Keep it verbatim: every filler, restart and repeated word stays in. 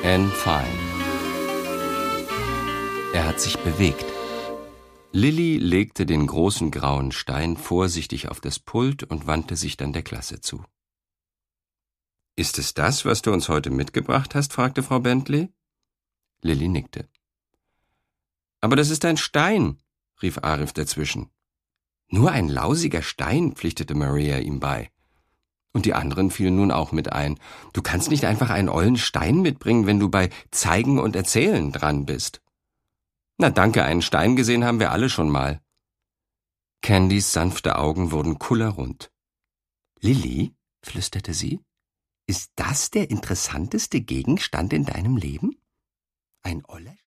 Anne Fine. Er hat sich bewegt. Lilli legte den großen grauen Stein vorsichtig auf das Pult und wandte sich dann der Klasse zu. »Ist es das, was du uns heute mitgebracht hast?« fragte Frau Bentley. Lilli nickte. »Aber das ist ein Stein«, rief Arif dazwischen. »Nur ein lausiger Stein«, pflichtete Maria ihm bei. Und die anderen fielen nun auch mit ein. »Du kannst nicht einfach einen ollen Stein mitbringen, wenn du bei Zeigen und Erzählen dran bist.« »Na danke, einen Stein gesehen haben wir alle schon mal.« Candys sanfte Augen wurden kullerrund. »Lilli«, flüsterte sie, »ist das der interessanteste Gegenstand in deinem Leben? Ein oller